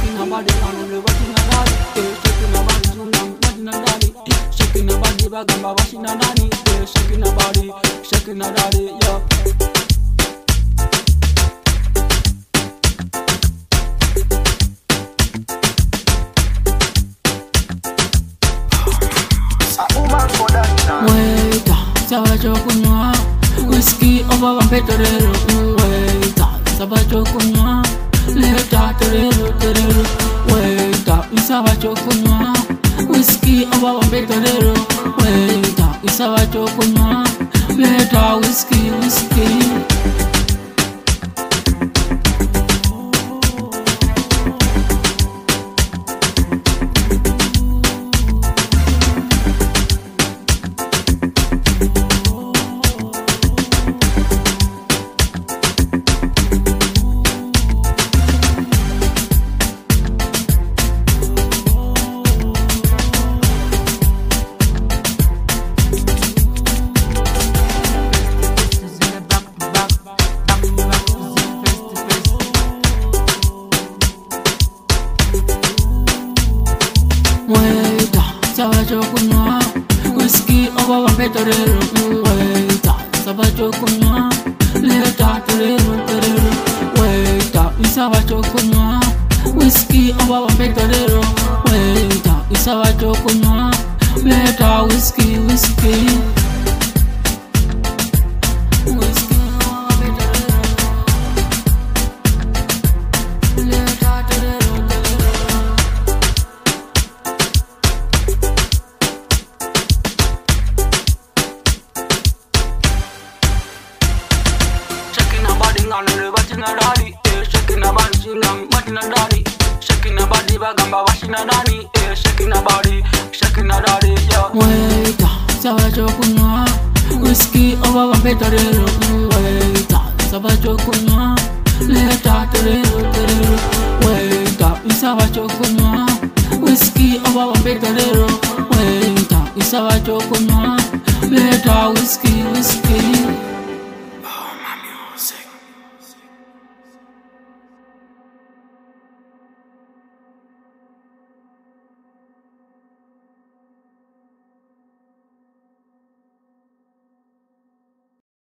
shaking her body and the watching her daddy. Shaking her body tonight, watching her daddy. Shaking her body bagamba watching her daddy. Shaking her body, shaking her daddy, yeah. Waiter, sabacho kunywa whiskey over one terero. Waiter, sabacho kunywa leta terero terero. Waiter, sabacho kunywa whiskey over one terero. Waiter, sabacho kunywa leta whiskey whiskey. Waiter, sabacho kunywa whiskey over one terero. Waiter, sabacho kunywa leta terero terero. Waiter, sabacho kunywa whiskey over one terero. Waiter, sabacho kunywa leta whiskey whiskey. Watching her daddy, shaking her body, watching her daddy, shaking her body, bagamba watching her daddy, shaking her body, shaking her daddy, yeah. Waiter, sabacho kunywa whiskey over one terero. Waiter, sabacho kunywa leta terero terero. Waiter, sabacho kunywa whiskey over one terero. Waiter, sabacho kunywa leta whiskey.